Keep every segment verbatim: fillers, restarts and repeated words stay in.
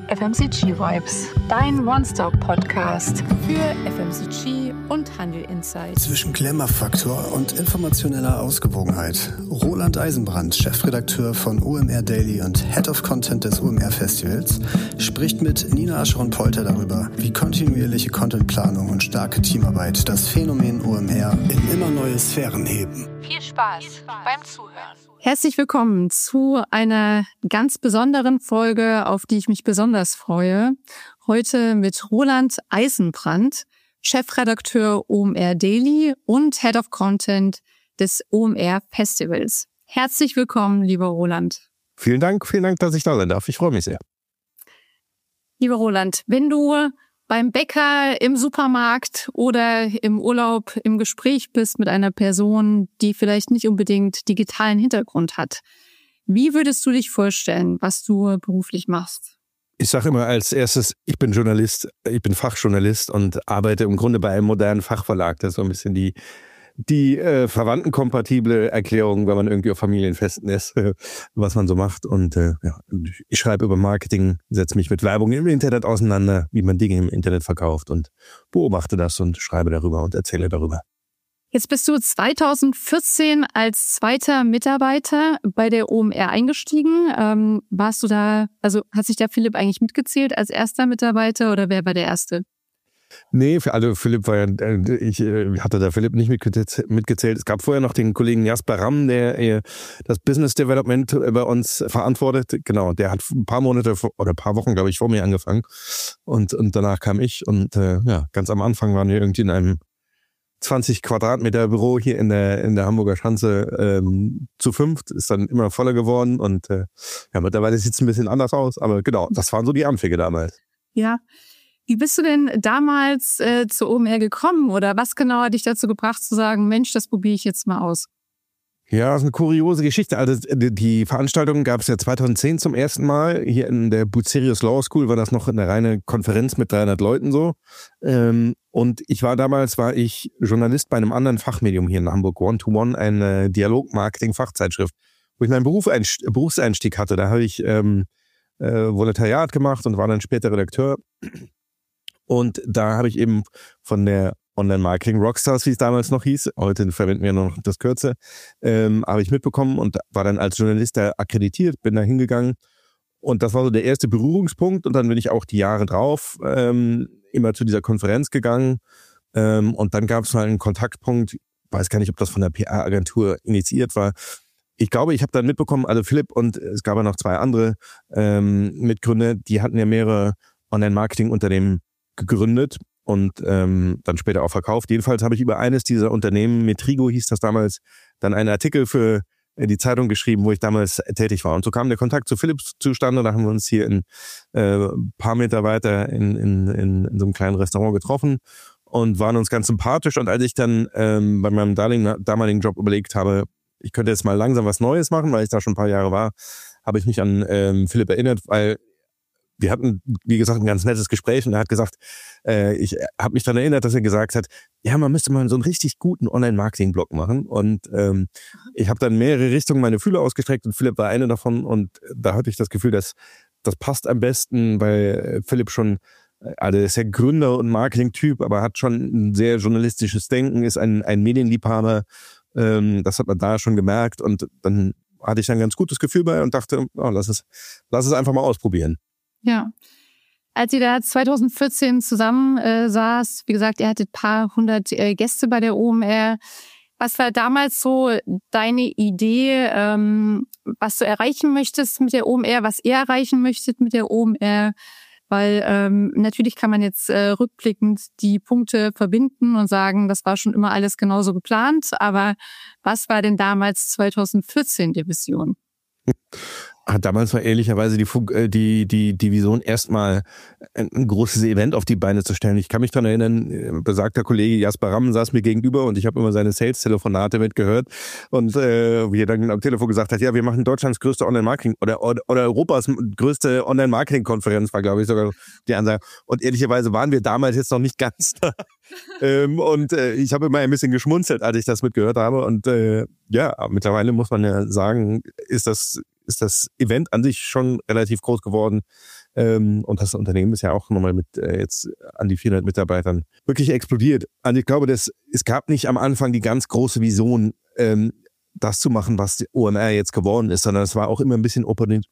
F M C G Vibes, dein One-Stop-Podcast für F M C G und Handel Insights. Zwischen Glamour-Faktor und informationeller Ausgewogenheit. Roland Eisenbrand, Chefredakteur von O M R Daily und Head of Content des O M R Festivals, spricht mit Nina Ascheron-Polter darüber, wie kontinuierliche Contentplanung und starke Teamarbeit das Phänomen O M R in immer neue Sphären heben. Viel Spaß, Viel Spaß beim Zuhören. Herzlich willkommen zu einer ganz besonderen Folge, auf die ich mich besonders freue. Heute mit Roland Eisenbrand, Chefredakteur O M R Daily und Head of Content des O M R Festivals. Herzlich willkommen, lieber Roland. Vielen Dank, vielen Dank, dass ich da sein darf. Ich freue mich sehr. Lieber Roland, wenn du beim Bäcker, im Supermarkt oder im Urlaub im Gespräch bist mit einer Person, die vielleicht nicht unbedingt digitalen Hintergrund hat, wie würdest du dich vorstellen, was du beruflich machst? Ich sage immer als erstes, ich bin Journalist, ich bin Fachjournalist und arbeite im Grunde bei einem modernen Fachverlag. Das ist so ein bisschen die die äh, verwandtenkompatible Erklärung, wenn man irgendwie auf Familienfesten ist, äh, was man so macht. Und äh, ja, ich schreibe über Marketing, setze mich mit Werbung im Internet auseinander, wie man Dinge im Internet verkauft und beobachte das und schreibe darüber und erzähle darüber. Jetzt bist du zweitausendvierzehn als zweiter Mitarbeiter bei der O M R eingestiegen. Ähm, warst du da, also hat sich der Philipp eigentlich mitgezählt als erster Mitarbeiter oder wer war der Erste? Nee, für alle, Philipp war ja, ich hatte da Philipp nicht mitgezählt. Es gab vorher noch den Kollegen Jasper Ramm, der das Business Development bei uns verantwortet. Genau, der hat ein paar Monate oder ein paar Wochen, glaube ich, vor mir angefangen. Und, und danach kam ich. Und äh, ja, ganz am Anfang waren wir irgendwie in einem zwanzig Quadratmeter Büro hier in der in der Hamburger Schanze ähm, zu fünft. Ist dann immer voller geworden. Und äh, ja, mittlerweile sieht es ein bisschen anders aus. Aber genau, das waren so die Anfänge damals. Ja. Wie bist du denn damals äh, zu O M R gekommen oder was genau hat dich dazu gebracht zu sagen, Mensch, das probiere ich jetzt mal aus? Ja, das ist eine kuriose Geschichte. Also die Veranstaltung gab es ja zweitausendzehn zum ersten Mal. Hier in der Bucerius Law School war das noch eine reine Konferenz mit dreihundert Leuten so. Und ich war damals, war ich Journalist bei einem anderen Fachmedium hier in Hamburg, One to One, eine Dialog-Marketing-Fachzeitschrift, wo ich meinen Beruf, Berufseinstieg hatte. Da habe ich ähm, äh, Volontariat gemacht und war dann später Redakteur. Und da habe ich eben von der Online-Marketing-Rockstars, wie es damals noch hieß, heute verwenden wir nur noch das Kürze, ähm, habe ich mitbekommen und war dann als Journalist da akkreditiert, bin da hingegangen. Und das war so der erste Berührungspunkt. Und dann bin ich auch die Jahre drauf ähm, immer zu dieser Konferenz gegangen. Ähm, und dann gab es mal einen Kontaktpunkt, weiß gar nicht, ob das von der P R-Agentur initiiert war. Ich glaube, ich habe dann mitbekommen, also Philipp und es gab ja noch zwei andere ähm, Mitgründer, die hatten ja mehrere Online-Marketing-Unternehmen gegründet und ähm, dann später auch verkauft. Jedenfalls habe ich über eines dieser Unternehmen, Metrigo hieß das damals, dann einen Artikel für die Zeitung geschrieben, wo ich damals tätig war. Und so kam der Kontakt zu Philipp zustande. Da haben wir uns hier ein äh, paar Meter weiter in, in, in, in so einem kleinen Restaurant getroffen und waren uns ganz sympathisch. Und als ich dann ähm, bei meinem damaligen Job überlegt habe, ich könnte jetzt mal langsam was Neues machen, weil ich da schon ein paar Jahre war, habe ich mich an ähm, Philipp erinnert, weil wir hatten, wie gesagt, ein ganz nettes Gespräch und er hat gesagt, äh, ich habe mich daran erinnert, dass er gesagt hat, ja, man müsste mal so einen richtig guten Online-Marketing-Blog machen und ähm, ich habe dann mehrere Richtungen meine Fühler ausgestreckt und Philipp war eine davon und da hatte ich das Gefühl, dass das passt am besten, weil Philipp schon, also ist ja Gründer und Marketing-Typ, aber hat schon ein sehr journalistisches Denken, ist ein, ein Medienliebhaber, ähm, das hat man da schon gemerkt und dann hatte ich ein ganz gutes Gefühl bei und dachte, oh, lass es, lass es einfach mal ausprobieren. Ja, als ihr da zweitausendvierzehn zusammen äh, saß, wie gesagt, ihr hattet ein paar hundert äh, Gäste bei der O M R. Was war damals so deine Idee, ähm, was du erreichen möchtest mit der O M R, was ihr erreichen möchtet mit der O M R? Weil ähm, natürlich kann man jetzt äh, rückblickend die Punkte verbinden und sagen, das war schon immer alles genauso geplant. Aber was war denn damals zweitausendvierzehn die Vision? Damals war ehrlicherweise die, die, die, die Vision, erstmal ein, ein großes Event auf die Beine zu stellen. Ich kann mich daran erinnern, besagter Kollege Jasper Ramm saß mir gegenüber und ich habe immer seine Sales-Telefonate mitgehört und äh, wie er dann am Telefon gesagt hat, ja, wir machen Deutschlands größte Online-Marketing oder, oder, oder Europas größte Online-Marketing-Konferenz, war glaube ich sogar die Ansage. Und ehrlicherweise waren wir damals jetzt noch nicht ganz da. ähm, und äh, ich habe immer ein bisschen geschmunzelt, als ich das mitgehört habe und äh, ja, mittlerweile muss man ja sagen, ist das ist das Event an sich schon relativ groß geworden. Ähm, und das Unternehmen ist ja auch nochmal mit äh, jetzt an die vierhundert Mitarbeitern wirklich explodiert. Also ich glaube, das, es gab nicht am Anfang die ganz große Vision, ähm, das zu machen, was die O M R jetzt geworden ist, sondern es war auch immer ein bisschen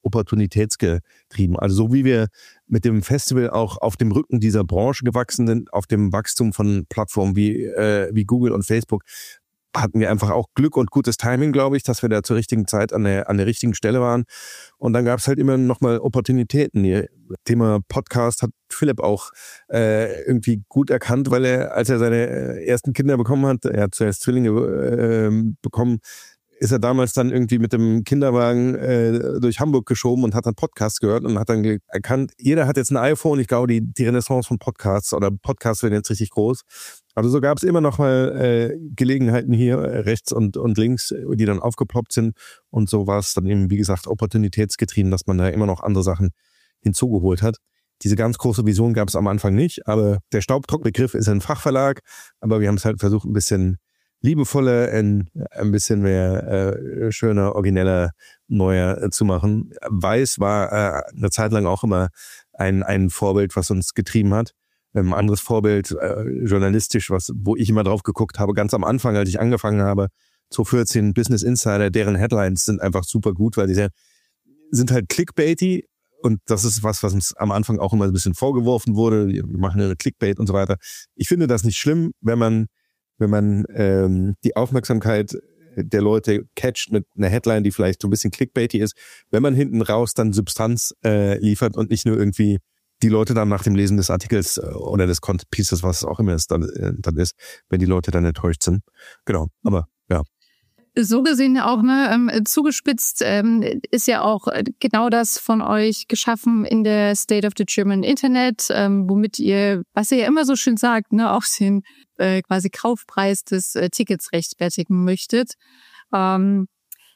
opportunitätsgetrieben. Also so wie wir mit dem Festival auch auf dem Rücken dieser Branche gewachsen sind, auf dem Wachstum von Plattformen wie, äh, wie Google und Facebook, hatten wir einfach auch Glück und gutes Timing, glaube ich, dass wir da zur richtigen Zeit an der, an der richtigen Stelle waren. Und dann gab es halt immer nochmal Opportunitäten. Hier, Thema Podcast hat Philipp auch äh, irgendwie gut erkannt, weil er, als er seine ersten Kinder bekommen hat, er hat zuerst Zwillinge äh, bekommen, ist er damals dann irgendwie mit dem Kinderwagen äh, durch Hamburg geschoben und hat dann Podcasts gehört und hat dann ge- erkannt, jeder hat jetzt ein iPhone. Ich glaube, die, die Renaissance von Podcasts oder Podcasts werden jetzt richtig groß. Also so gab es immer noch mal äh, Gelegenheiten hier äh, rechts und, und links, die dann aufgeploppt sind. Und so war es dann eben, wie gesagt, opportunitätsgetrieben, dass man da immer noch andere Sachen hinzugeholt hat. Diese ganz große Vision gab es am Anfang nicht, aber der Staubtrockbegriff ist ein Fachverlag. Aber wir haben es halt versucht, ein bisschen liebevoller, ein, ein bisschen mehr äh, schöner, origineller, neuer äh, zu machen. Weiß war äh, eine Zeit lang auch immer ein, ein Vorbild, was uns getrieben hat. Ein anderes Vorbild, äh, journalistisch, was, wo ich immer drauf geguckt habe, ganz am Anfang, als ich angefangen habe, zwanzig vierzehn Business Insider, deren Headlines sind einfach super gut, weil die sehr, sind halt clickbaity und das ist was, was uns am Anfang auch immer ein bisschen vorgeworfen wurde. Wir machen eine Clickbait und so weiter. Ich finde das nicht schlimm, wenn man, wenn man ähm, die Aufmerksamkeit der Leute catcht mit einer Headline, die vielleicht so ein bisschen clickbaity ist, wenn man hinten raus dann Substanz äh, liefert und nicht nur irgendwie die Leute dann nach dem Lesen des Artikels oder des Content Pieces, was auch immer es dann, dann ist, wenn die Leute dann enttäuscht sind. Genau, aber ja. So gesehen ja auch, ne, ähm, zugespitzt ähm, ist ja auch genau das von euch geschaffen in der State of the German Internet, ähm, womit ihr, was ihr ja immer so schön sagt, ne, auch den äh, quasi Kaufpreis des äh, Tickets rechtfertigen möchtet. Ähm,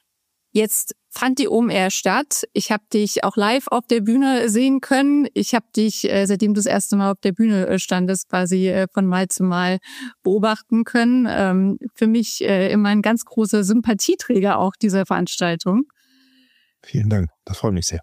Jetzt fand die O M R statt. Ich habe dich auch live auf der Bühne sehen können. Ich habe dich, äh, seitdem du das erste Mal auf der Bühne standest, quasi äh, von Mal zu Mal beobachten können. Ähm, für mich äh, immer ein ganz großer Sympathieträger auch dieser Veranstaltung. Vielen Dank, das freut mich sehr.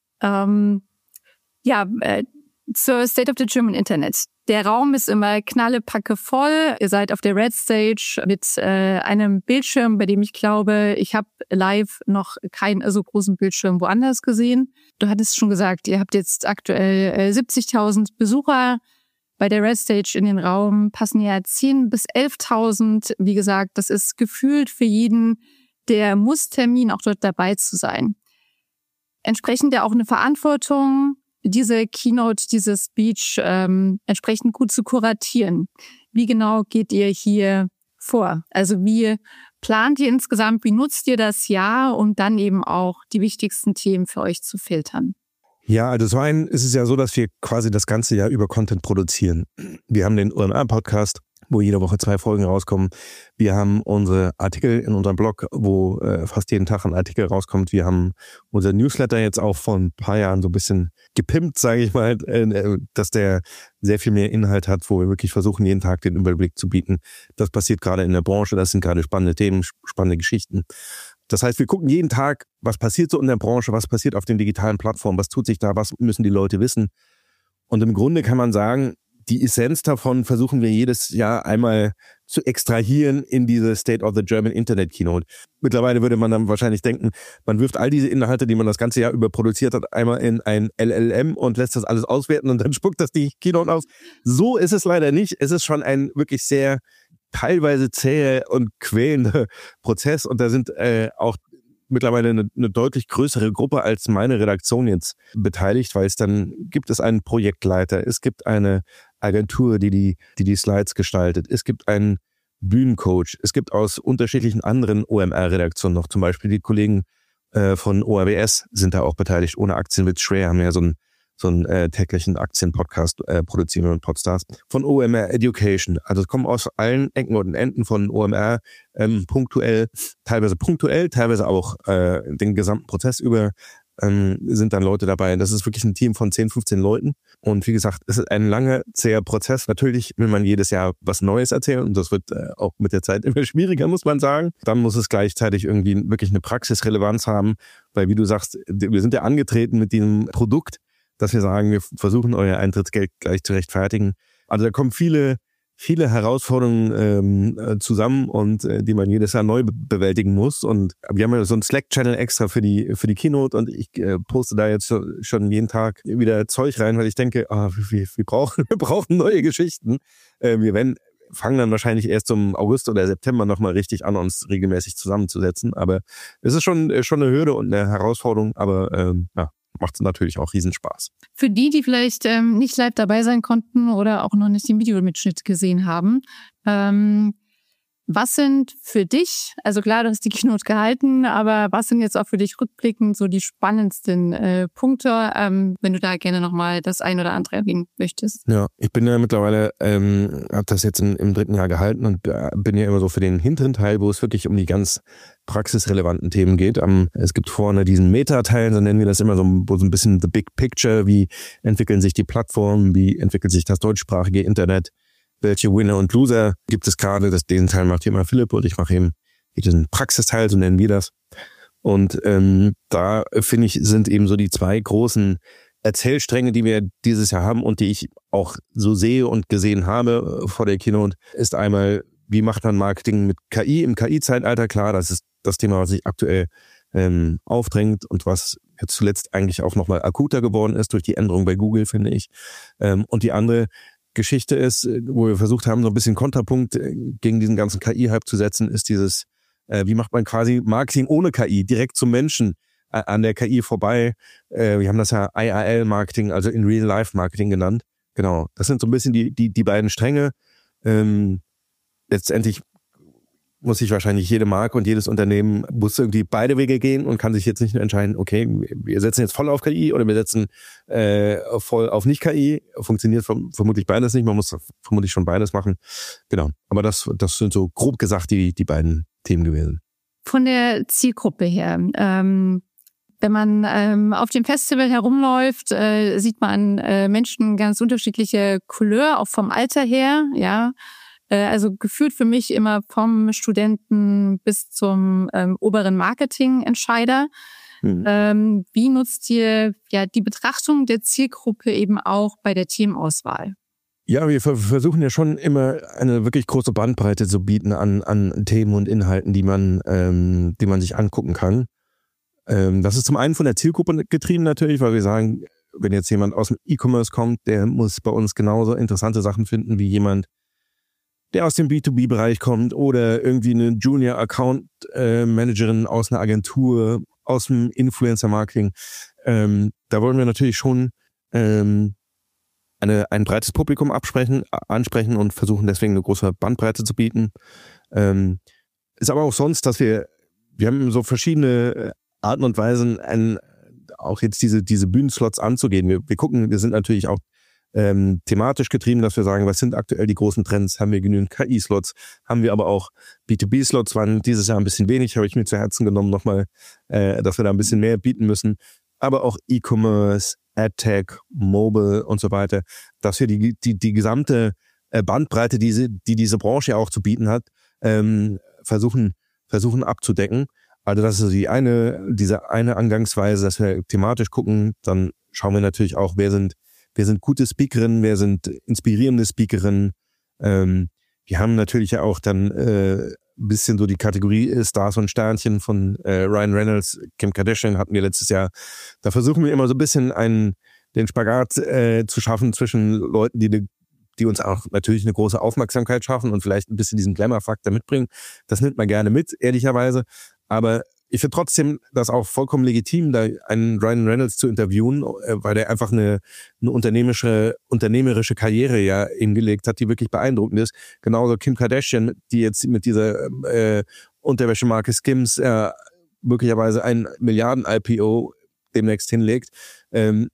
Ähm, ja, äh, zur State of the German Internet. Der Raum ist immer knallepacke voll. Ihr seid auf der Red Stage mit äh, einem Bildschirm, bei dem ich glaube, ich habe live noch keinen so großen Bildschirm woanders gesehen. Du hattest schon gesagt, ihr habt jetzt aktuell äh, siebzigtausend Besucher. Bei der Red Stage in den Raum passen ja zehntausend bis elftausend. Wie gesagt, das ist gefühlt für jeden der Muss-Termin, auch dort dabei zu sein. Entsprechend ja auch eine Verantwortung, diese Keynote, diese Speech ähm, entsprechend gut zu kuratieren. Wie genau geht ihr hier vor? Also wie plant ihr insgesamt, wie nutzt ihr das Jahr, um dann eben auch die wichtigsten Themen für euch zu filtern? Ja, also zum einen ist es ja so, dass wir quasi das ganze Jahr über Content produzieren. Wir haben den O M R-Podcast, wo jede Woche zwei Folgen rauskommen. Wir haben unsere Artikel in unserem Blog, wo äh, fast jeden Tag ein Artikel rauskommt. Wir haben unser Newsletter jetzt auch vor ein paar Jahren so ein bisschen gepimpt, sage ich mal, äh, dass der sehr viel mehr Inhalt hat, wo wir wirklich versuchen, jeden Tag den Überblick zu bieten. Das passiert gerade in der Branche, das sind gerade spannende Themen, spannende Geschichten. Das heißt, wir gucken jeden Tag, was passiert so in der Branche, was passiert auf den digitalen Plattformen, was tut sich da, was müssen die Leute wissen. Und im Grunde kann man sagen, die Essenz davon versuchen wir jedes Jahr einmal zu extrahieren in diese State of the German Internet Keynote. Mittlerweile würde man dann wahrscheinlich denken, man wirft all diese Inhalte, die man das ganze Jahr über produziert hat, einmal in ein L L M und lässt das alles auswerten und dann spuckt das die Keynote aus. So ist es leider nicht. Es ist schon ein wirklich sehr teilweise zäher und quälender Prozess und da sind äh, auch mittlerweile eine, eine deutlich größere Gruppe als meine Redaktion jetzt beteiligt, weil es dann gibt es einen Projektleiter, es gibt eine Agentur, die die, die, die Slides gestaltet, es gibt einen Bühnencoach, es gibt aus unterschiedlichen anderen O M R-Redaktionen noch, zum Beispiel die Kollegen äh, von O R W S sind da auch beteiligt, ohne Aktien mit Schwer haben ja so einen so einen äh, täglichen Aktienpodcast äh, produzieren und Podstars von O M R Education. Also es kommen aus allen Ecken und Enden von O M R ähm, punktuell, teilweise punktuell, teilweise auch äh, den gesamten Prozess über ähm, sind dann Leute dabei. Das ist wirklich ein Team von zehn, fünfzehn Leuten. Und wie gesagt, es ist ein langer, zäher Prozess. Natürlich will man jedes Jahr was Neues erzählen und das wird äh, auch mit der Zeit immer schwieriger, muss man sagen. Dann muss es gleichzeitig irgendwie wirklich eine Praxisrelevanz haben, weil wie du sagst, wir sind ja angetreten mit diesem Produkt, dass wir sagen, wir versuchen euer Eintrittsgeld gleich zu rechtfertigen. Also da kommen viele, viele Herausforderungen ähm, zusammen und äh, die man jedes Jahr neu be- bewältigen muss. Und wir haben ja so einen Slack-Channel extra für die für die Keynote und ich äh, poste da jetzt schon, schon jeden Tag wieder Zeug rein, weil ich denke, ah, wir, wir brauchen wir brauchen neue Geschichten. Äh, wir werden fangen dann wahrscheinlich erst im August oder September nochmal richtig an, uns regelmäßig zusammenzusetzen. Aber es ist schon schon eine Hürde und eine Herausforderung, aber ähm, ja, macht natürlich auch Riesenspaß. Für die, die vielleicht ähm, nicht live dabei sein konnten oder auch noch nicht den Videomitschnitt gesehen haben, ähm, was sind für dich, also klar, du hast die Keynote gehalten, aber was sind jetzt auch für dich rückblickend so die spannendsten äh, Punkte, ähm, wenn du da gerne nochmal das ein oder andere erwähnen möchtest? Ja, ich bin ja mittlerweile, ähm, habe das jetzt in, im dritten Jahr gehalten und äh, bin ja immer so für den hinteren Teil, wo es wirklich um die ganz praxisrelevanten Themen geht. Um, es gibt vorne diesen Meta-Teil, so nennen wir das immer so, wo so ein bisschen the big picture, wie entwickeln sich die Plattformen, wie entwickelt sich das deutschsprachige Internet, welche Winner und Loser gibt es gerade. Das, diesen Teil macht hier immer Philipp und ich mache eben diesen Praxisteil, so nennen wir das. Und ähm, da, finde ich, sind eben so die zwei großen Erzählstränge, die wir dieses Jahr haben und die ich auch so sehe und gesehen habe vor der Keynote, ist einmal, wie macht man Marketing mit K I im K I-Zeitalter? Klar, das ist das Thema, was sich aktuell ähm, aufdrängt und was jetzt zuletzt eigentlich auch nochmal akuter geworden ist durch die Änderung bei Google, finde ich. Ähm, und die andere Geschichte ist, wo wir versucht haben, so ein bisschen Kontrapunkt gegen diesen ganzen K I-Hype zu setzen, ist dieses, äh, wie macht man quasi Marketing ohne K I, direkt zum Menschen, äh, an der K I vorbei. Äh, wir haben das ja I R L-Marketing, also in Real-Life-Marketing genannt. Genau, das sind so ein bisschen die die die beiden Stränge. Ähm, letztendlich muss sich wahrscheinlich jede Marke und jedes Unternehmen muss irgendwie beide Wege gehen und kann sich jetzt nicht nur entscheiden, okay, wir setzen jetzt voll auf K I oder wir setzen äh, voll auf nicht-K I. Funktioniert vermutlich beides nicht, man muss vermutlich schon beides machen. Genau, aber das das sind so grob gesagt die die beiden Themen gewesen. Von der Zielgruppe her, ähm, wenn man ähm, auf dem Festival herumläuft, äh, sieht man äh, Menschen ganz unterschiedliche Couleur, auch vom Alter her, ja. Also gefühlt für mich immer vom Studenten bis zum ähm, oberen Marketingentscheider. Mhm. Ähm, wie nutzt ihr ja die Betrachtung der Zielgruppe eben auch bei der Themenauswahl? Ja, wir versuchen ja schon immer eine wirklich große Bandbreite zu bieten an an Themen und Inhalten, die man ähm, die man sich angucken kann. Ähm, das ist zum einen von der Zielgruppe getrieben natürlich, weil wir sagen, wenn jetzt jemand aus dem E-Commerce kommt, der muss bei uns genauso interessante Sachen finden wie jemand, der aus dem B zwei B-Bereich kommt oder irgendwie eine Junior-Account-Managerin aus einer Agentur, aus dem Influencer-Marketing. Ähm, da wollen wir natürlich schon ähm, eine, ein breites Publikum absprechen, ansprechen und versuchen deswegen eine große Bandbreite zu bieten. Ähm, ist aber auch sonst, dass wir, wir haben so verschiedene Arten und Weisen, ein, auch jetzt diese, diese Bühnenslots anzugehen. Wir, wir gucken, wir sind natürlich auch Ähm, thematisch getrieben, dass wir sagen, was sind aktuell die großen Trends? Haben wir genügend K I-Slots? Haben wir aber auch B zwei B-Slots? Waren dieses Jahr ein bisschen wenig, habe ich mir zu Herzen genommen nochmal, äh, dass wir da ein bisschen mehr bieten müssen. Aber auch E-Commerce, AdTech, Mobile und so weiter, dass wir die die die gesamte Bandbreite, die, sie, die diese Branche ja auch zu bieten hat, ähm, versuchen versuchen abzudecken. Also das ist die eine diese eine Angangsweise, dass wir thematisch gucken. Dann schauen wir natürlich auch, wer sind Wer sind gute Speakerinnen, wer sind inspirierende Speakerinnen. Ähm, wir haben natürlich ja auch dann äh, ein bisschen so die Kategorie Stars und Sternchen von äh, Ryan Reynolds, Kim Kardashian hatten wir letztes Jahr. Da versuchen wir immer so ein bisschen einen, den Spagat äh, zu schaffen zwischen Leuten, die, die uns auch natürlich eine große Aufmerksamkeit schaffen und vielleicht ein bisschen diesen Glamour-Faktor mitbringen. Das nimmt man gerne mit, ehrlicherweise. Aber ich finde trotzdem das auch vollkommen legitim, da einen Ryan Reynolds zu interviewen, weil der einfach eine, eine unternehmerische, unternehmerische Karriere ja hingelegt hat, die wirklich beeindruckend ist. Genauso Kim Kardashian, die jetzt mit dieser äh, Unterwäschemarke Skims äh, möglicherweise ein Milliarden-I P O demnächst hinlegt. Ähm,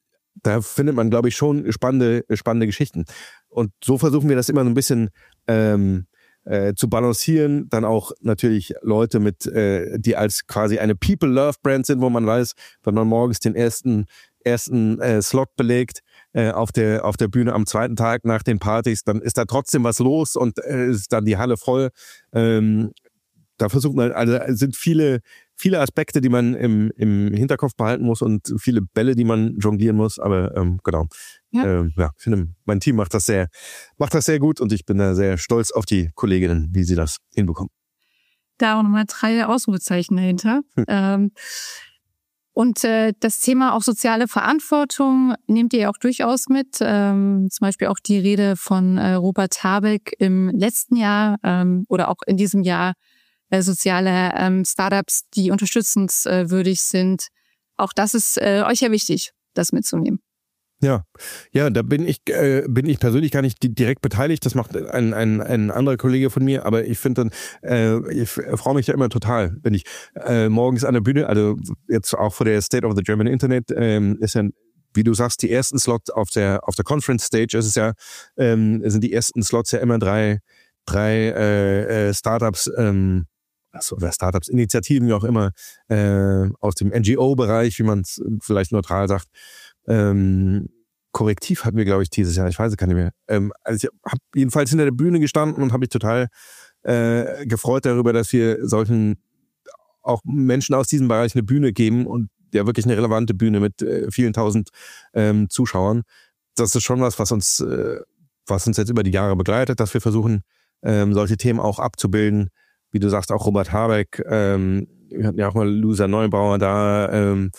da findet man, glaube ich, schon spannende, spannende Geschichten. Und so versuchen wir das immer so ein bisschen ähm, Äh, zu balancieren, dann auch natürlich Leute mit, äh, die als quasi eine People-Love-Brand sind, wo man weiß, wenn man morgens den ersten ersten äh, Slot belegt äh, auf der auf der Bühne am zweiten Tag nach den Partys, dann ist da trotzdem was los und äh, ist dann die Halle voll. Ähm, da versucht man, also sind viele viele Aspekte, die man im, im Hinterkopf behalten muss und viele Bälle, die man jonglieren muss. Aber ähm, genau, ja, ähm, ja ich finde, mein Team macht das sehr, macht das sehr gut und ich bin da sehr stolz auf die Kolleginnen, wie sie das hinbekommen. Da auch nochmal drei Ausrufezeichen dahinter. Hm. Ähm, und äh, das Thema auch soziale Verantwortung nehmt ihr ja auch durchaus mit. Ähm, zum Beispiel auch die Rede von äh, Robert Habeck im letzten Jahr ähm, oder auch in diesem Jahr. Äh, soziale ähm, Startups, die unterstützenswürdig sind. Auch das ist äh, euch ja wichtig, das mitzunehmen. Ja, ja, da bin ich äh, bin ich persönlich gar nicht direkt beteiligt. Das macht ein ein, ein anderer Kollege von mir. Aber ich finde dann, äh, ich freue mich ja immer total, wenn ich äh, morgens an der Bühne, also jetzt auch vor der State of the German Internet, ähm, ist ja, wie du sagst, die ersten Slots auf der auf der Conference Stage. Es ist ja ähm, sind die ersten Slots ja immer drei drei äh, äh, Startups. Ähm, Also, oder Startups, Initiativen, wie auch immer, äh, aus dem N G O-Bereich, wie man es vielleicht neutral sagt. Ähm, Korrektiv hatten wir, glaube ich, dieses Jahr, ich weiß es gar nicht mehr. Ähm, also ich habe jedenfalls hinter der Bühne gestanden und habe mich total äh, gefreut darüber, dass wir solchen auch Menschen aus diesem Bereich eine Bühne geben und ja wirklich eine relevante Bühne mit äh, vielen tausend ähm, Zuschauern. Das ist schon was, was uns, äh, was uns jetzt über die Jahre begleitet, dass wir versuchen, ähm, solche Themen auch abzubilden. Wie du sagst, auch Robert Habeck, ähm, wir hatten ja auch mal Luisa Neubauer da. Ähm,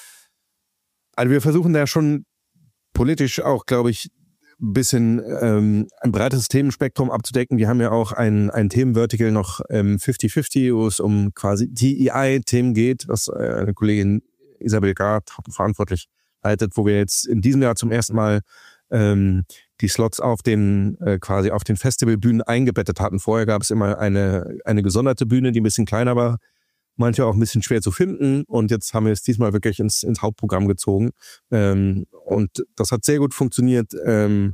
also wir versuchen da schon politisch auch, glaube ich, ein bisschen ähm, ein breites Themenspektrum abzudecken. Wir haben ja auch ein, ein Themenvertical noch ähm, fifty fifty, wo es um quasi D E I-Themen geht, was äh, eine Kollegin Isabel Gard verantwortlich leitet, wo wir jetzt in diesem Jahr zum ersten Mal ähm, die Slots auf den äh, quasi auf den Festivalbühnen eingebettet hatten. Vorher gab es immer eine eine gesonderte Bühne, die ein bisschen kleiner war, manche auch ein bisschen schwer zu finden. Und jetzt haben wir es diesmal wirklich ins ins Hauptprogramm gezogen. Ähm, und das hat sehr gut funktioniert. Ähm,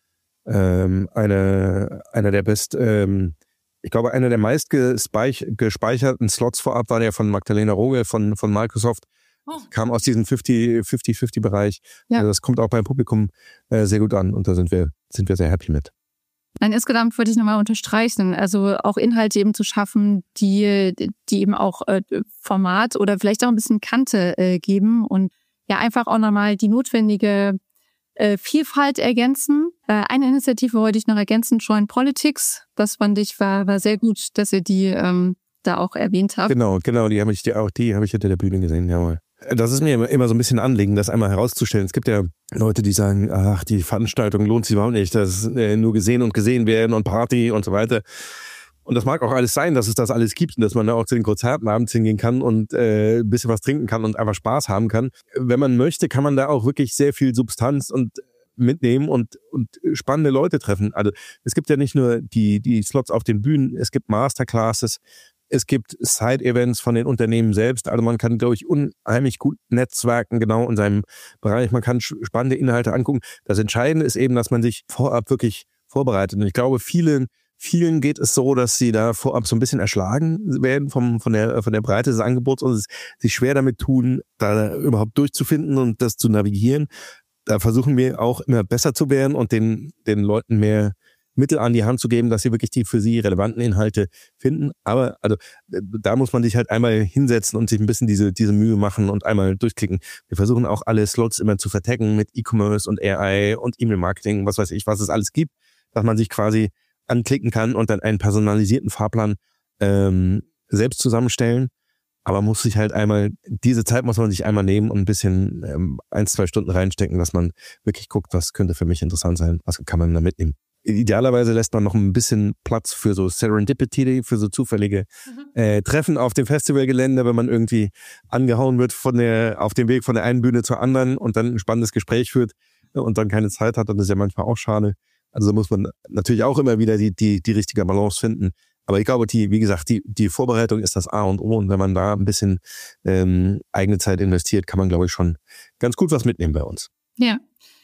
ähm, eine einer der best, ähm, ich glaube, einer der meist gespeich- gespeicherten Slots vorab war der von Magdalena Rogel von von Microsoft. Oh. Kam aus diesem fifty fifty Bereich. Ja. Also das kommt auch beim Publikum äh, sehr gut an und da sind wir sind wir sehr happy mit. Nein, insgesamt würde ich nochmal unterstreichen, also auch Inhalte eben zu schaffen, die die eben auch äh, Format oder vielleicht auch ein bisschen Kante äh, geben und ja einfach auch nochmal die notwendige äh, Vielfalt ergänzen. Äh, eine Initiative wollte ich noch ergänzen, Join Politics. Das fand ich war war sehr gut, dass ihr die ähm, da auch erwähnt habt. Genau, genau, die habe ich die auch die habe ich hinter der Bühne gesehen, jawohl. Das ist mir immer so ein bisschen ein Anliegen, das einmal herauszustellen. Es gibt ja Leute, die sagen, ach, die Veranstaltung lohnt sich überhaupt nicht, das ist äh, nur gesehen und gesehen werden und Party und so weiter. Und das mag auch alles sein, dass es das alles gibt und dass man da auch zu den Konzerten abends hingehen kann und äh, ein bisschen was trinken kann und einfach Spaß haben kann. Wenn man möchte, kann man da auch wirklich sehr viel Substanz und mitnehmen und und spannende Leute treffen. Also es gibt ja nicht nur die die Slots auf den Bühnen, es gibt Masterclasses, es gibt Side-Events von den Unternehmen selbst. Also man kann, glaube ich, unheimlich gut netzwerken, genau in seinem Bereich. Man kann spannende Inhalte angucken. Das Entscheidende ist eben, dass man sich vorab wirklich vorbereitet. Und ich glaube, vielen, vielen geht es so, dass sie da vorab so ein bisschen erschlagen werden vom, von der, von der Breite des Angebots und es sich schwer damit tun, da überhaupt durchzufinden und das zu navigieren. Da versuchen wir auch immer besser zu werden und den, den Leuten mehr Mittel an die Hand zu geben, dass sie wirklich die für sie relevanten Inhalte finden. Aber also da muss man sich halt einmal hinsetzen und sich ein bisschen diese diese Mühe machen und einmal durchklicken. Wir versuchen auch alle Slots immer zu vertaggen mit E-Commerce und A I und E-Mail-Marketing, was weiß ich, was es alles gibt, dass man sich quasi anklicken kann und dann einen personalisierten Fahrplan ähm, selbst zusammenstellen. Aber muss sich halt einmal, diese Zeit muss man sich einmal nehmen und ein bisschen ähm, ein, zwei Stunden reinstecken, dass man wirklich guckt, was könnte für mich interessant sein, was kann man da mitnehmen. Idealerweise lässt man noch ein bisschen Platz für so Serendipity, für so zufällige mhm. äh, Treffen auf dem Festivalgelände, wenn man irgendwie angehauen wird von der auf dem Weg von der einen Bühne zur anderen und dann ein spannendes Gespräch führt und dann keine Zeit hat, dann ist ja manchmal auch schade. Also muss man natürlich auch immer wieder die die die richtige Balance finden. Aber ich glaube, die wie gesagt, die die Vorbereitung ist das A und O und wenn man da ein bisschen ähm, eigene Zeit investiert, kann man, glaube ich, schon ganz gut was mitnehmen bei uns. Ja.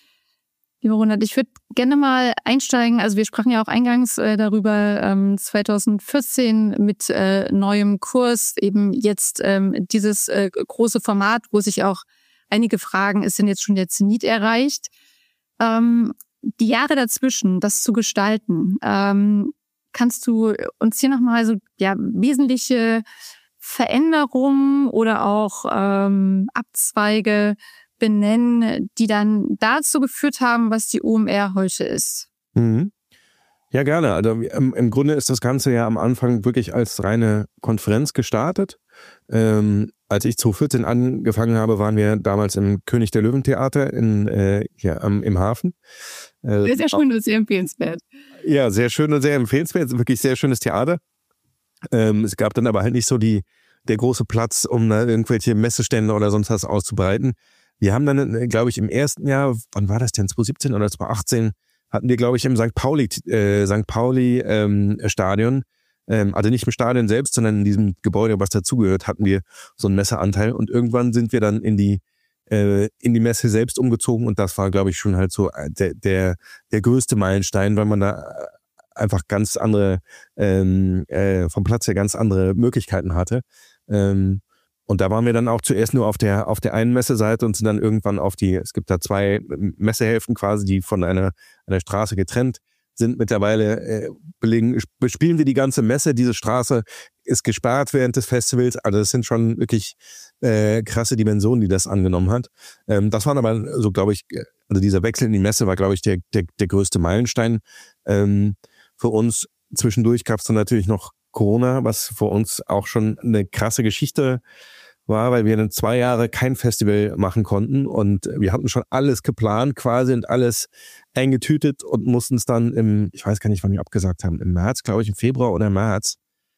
Lieber Ronald, ich würde gerne mal einsteigen. Also wir sprachen ja auch eingangs äh, darüber, ähm, zwanzig vierzehn mit äh, neuem Kurs, eben jetzt ähm, dieses äh, große Format, wo sich auch einige fragen, ist denn jetzt schon der Zenit erreicht? Ähm, die Jahre dazwischen, das zu gestalten, ähm, kannst du uns hier nochmal so ja wesentliche Veränderungen oder auch ähm, Abzweige benennen, die dann dazu geführt haben, was die O M R heute ist? Mhm. Ja, gerne. Also im, im Grunde ist das Ganze ja am Anfang wirklich als reine Konferenz gestartet. Ähm, als ich zweitausendvierzehn angefangen habe, waren wir damals im König der Löwen Theater in, äh, hier am, im Hafen. Äh, sehr, sehr schön und sehr empfehlenswert. Ja, sehr schön und sehr empfehlenswert. Wirklich sehr schönes Theater. Ähm, es gab dann aber halt nicht so die der große Platz, um da irgendwelche Messestände oder sonst was auszubreiten. Wir haben dann, glaube ich, im ersten Jahr, wann war das denn, zweitausendsiebzehn oder zweitausendachtzehn, hatten wir, glaube ich, im Sankt Pauli, äh, Sankt Pauli ähm, Stadion, ähm, also nicht im Stadion selbst, sondern in diesem Gebäude, was dazugehört, hatten wir so einen Messeanteil. Und irgendwann sind wir dann in die äh, in die Messe selbst umgezogen und das war, glaube ich, schon halt so der der der größte Meilenstein, weil man da einfach ganz andere, ähm, äh, vom Platz her ganz andere Möglichkeiten hatte. Ähm, und da waren wir dann auch zuerst nur auf der auf der einen Messeseite und sind dann irgendwann auf die, es gibt da zwei Messehälften quasi, die von einer einer Straße getrennt sind. Mittlerweile äh, belegen, bespielen wir die ganze Messe. Diese Straße ist gesperrt während des Festivals. Also das sind schon wirklich äh, krasse Dimensionen, die das angenommen hat. Ähm, das waren aber so, glaube ich, also dieser Wechsel in die Messe war, glaube ich, der der, der größte Meilenstein. Ähm, Für uns zwischendurch gab es dann natürlich noch Corona, was für uns auch schon eine krasse Geschichte war, weil wir dann zwei Jahre kein Festival machen konnten und wir hatten schon alles geplant quasi und alles eingetütet und mussten es dann im, ich weiß gar nicht, wann wir abgesagt haben, im März, glaube ich, im Februar oder März,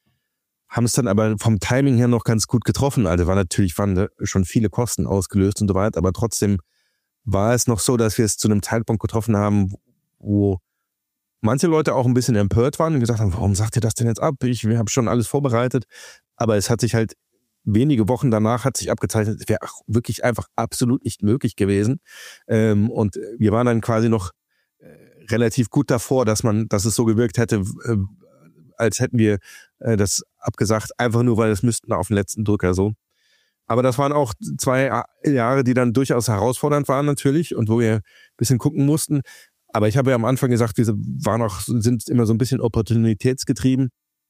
haben es dann aber vom Timing her noch ganz gut getroffen. Also war natürlich, waren schon viele Kosten ausgelöst und so weiter, aber trotzdem war es noch so, dass wir es zu einem Zeitpunkt getroffen haben, wo manche Leute auch ein bisschen empört waren und gesagt haben, warum sagt ihr das denn jetzt ab? Ich habe schon alles vorbereitet. Aber es hat sich halt wenige Wochen danach hat sich abgezeichnet, es wäre wirklich einfach absolut nicht möglich gewesen. Ähm, und wir waren dann quasi noch äh, relativ gut davor, dass man, dass es so gewirkt hätte, äh, als hätten wir äh, das abgesagt, einfach nur, weil es müssten auf den letzten Drücker so. Aber das waren auch zwei Jahre, die dann durchaus herausfordernd waren natürlich und wo wir ein bisschen gucken mussten. Aber ich habe ja am Anfang gesagt, wir waren auch, sind immer so ein bisschen opportunitätsgetrieben.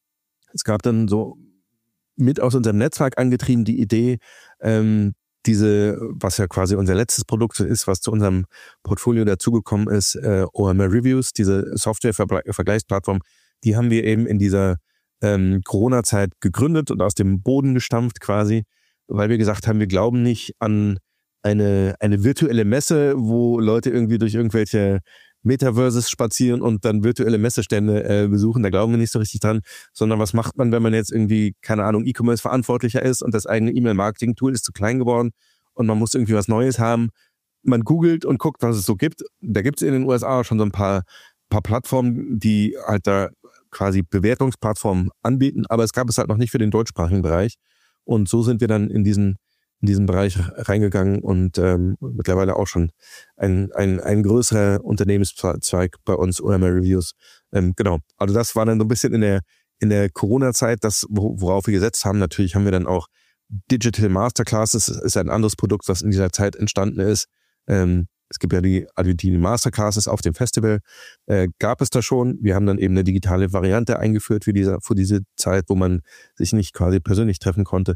Es gab dann so mit aus unserem Netzwerk angetrieben die Idee, ähm, diese, was ja quasi unser letztes Produkt ist, was zu unserem Portfolio dazugekommen ist, äh, O M R Reviews, diese Software-Vergleichsplattform, die haben wir eben in dieser ähm, Corona-Zeit gegründet und aus dem Boden gestampft quasi, weil wir gesagt haben, wir glauben nicht an eine eine virtuelle Messe, wo Leute irgendwie durch irgendwelche Metaverses spazieren und dann virtuelle Messestände äh, besuchen. Da glauben wir nicht so richtig dran, sondern was macht man, wenn man jetzt irgendwie, keine Ahnung, E-Commerce-Verantwortlicher ist und das eigene E-Mail-Marketing-Tool ist zu klein geworden und man muss irgendwie was Neues haben. Man googelt und guckt, was es so gibt. Da gibt es in den U S A schon so ein paar, paar Plattformen, die halt da quasi Bewertungsplattformen anbieten, aber es gab es halt noch nicht für den deutschsprachigen Bereich. Und so sind wir dann in diesen in diesen Bereich reingegangen und ähm, mittlerweile auch schon ein, ein, ein größerer Unternehmenszweig bei uns, O M R Reviews. Ähm, genau, also das war dann so ein bisschen in der in der Corona-Zeit, das worauf wir gesetzt haben. Natürlich haben wir dann auch Digital Masterclasses, ist ein anderes Produkt, was in dieser Zeit entstanden ist. Ähm, es gibt ja die, also die Masterclasses auf dem Festival, äh, gab es da schon. Wir haben dann eben eine digitale Variante eingeführt für diese, für diese Zeit, wo man sich nicht quasi persönlich treffen konnte.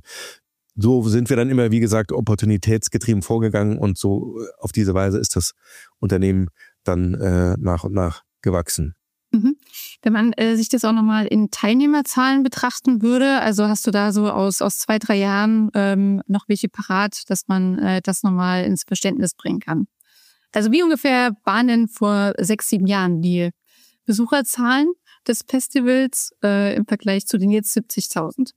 So sind wir dann immer, wie gesagt, opportunitätsgetrieben vorgegangen und so auf diese Weise ist das Unternehmen dann äh, nach und nach gewachsen. Mhm. Wenn man äh, sich das auch nochmal in Teilnehmerzahlen betrachten würde, also hast du da so aus aus zwei, drei Jahren ähm, noch welche parat, dass man äh, das nochmal ins Verständnis bringen kann? Also wie ungefähr waren denn vor sechs, sieben Jahren die Besucherzahlen des Festivals äh, im Vergleich zu den jetzt siebzigtausend?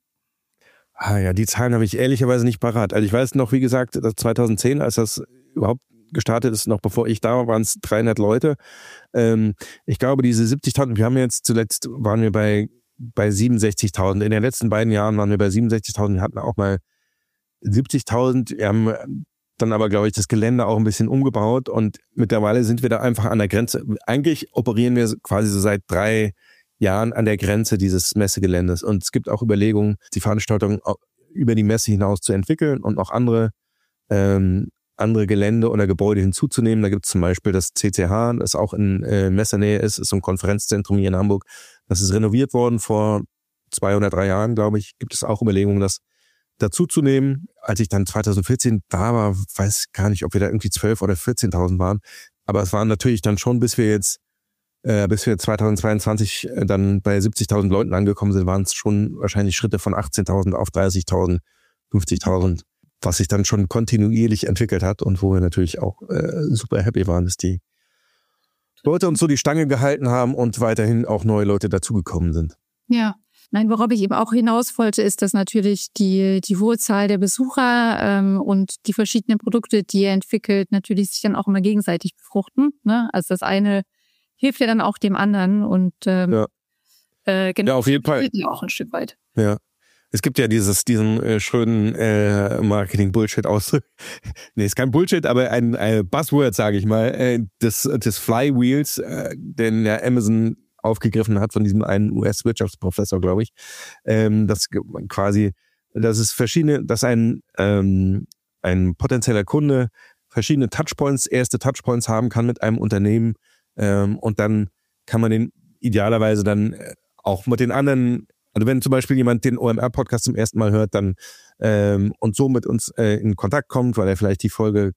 Ah ja, die Zahlen habe ich ehrlicherweise nicht parat. Also ich weiß noch, wie gesagt, zweitausendzehn, als das überhaupt gestartet ist, noch bevor ich da war, waren es dreihundert Leute. Ähm, ich glaube, diese siebzigtausend, wir haben jetzt zuletzt, waren wir bei bei siebenundsechzigtausend. In den letzten beiden Jahren waren wir bei siebenundsechzigtausend. Wir hatten auch mal siebzigtausend. Wir haben dann aber, glaube ich, das Gelände auch ein bisschen umgebaut und mittlerweile sind wir da einfach an der Grenze. Eigentlich operieren wir quasi so seit drei Jahren an der Grenze dieses Messegeländes. Und es gibt auch Überlegungen, die Veranstaltung über die Messe hinaus zu entwickeln und auch andere ähm, andere Gelände oder Gebäude hinzuzunehmen. Da gibt es zum Beispiel das C C H, das auch in äh, Messernähe ist, ist so ein Konferenzzentrum hier in Hamburg. Das ist renoviert worden vor zwei oder drei Jahren, glaube ich. Gibt es auch Überlegungen, das dazu zu nehmen. Als ich dann zwanzig vierzehn da war, weiß gar nicht, ob wir da irgendwie zwölf oder vierzehntausend waren. Aber es waren natürlich dann schon, bis wir jetzt, äh, bis wir zweitausendzweiundzwanzig dann bei siebzigtausend Leuten angekommen sind, waren es schon wahrscheinlich Schritte von achtzehntausend auf dreißigtausend, fünfzigtausend, was sich dann schon kontinuierlich entwickelt hat und wo wir natürlich auch äh, super happy waren, dass die Leute uns so die Stange gehalten haben und weiterhin auch neue Leute dazugekommen sind. Ja. Nein, worauf ich eben auch hinaus wollte, ist, dass natürlich die die hohe Zahl der Besucher ähm, und die verschiedenen Produkte, die ihr entwickelt, natürlich sich dann auch immer gegenseitig befruchten. Ne? Also das eine hilft ja dann auch dem anderen und ähm, ja. Äh, genau, ja, auf jeden Fall. Ja auch ein Stück weit. Ja. Es gibt ja dieses, diesen äh, schönen äh, Marketing-Bullshit-Ausdruck. Nee, ist kein Bullshit, aber ein, ein Buzzword, sage ich mal, äh, des, des Flywheels, äh, den ja Amazon aufgegriffen hat von diesem einen U S-Wirtschaftsprofessor, glaube ich. Ähm, das quasi, dass es verschiedene, dass ein, ähm, ein potenzieller Kunde verschiedene Touchpoints, erste Touchpoints haben kann mit einem Unternehmen ähm, und dann kann man den idealerweise dann auch mit den anderen, also wenn zum Beispiel jemand den O M R-Podcast zum ersten Mal hört, dann ähm, und so mit uns äh, in Kontakt kommt, weil er vielleicht die Folge,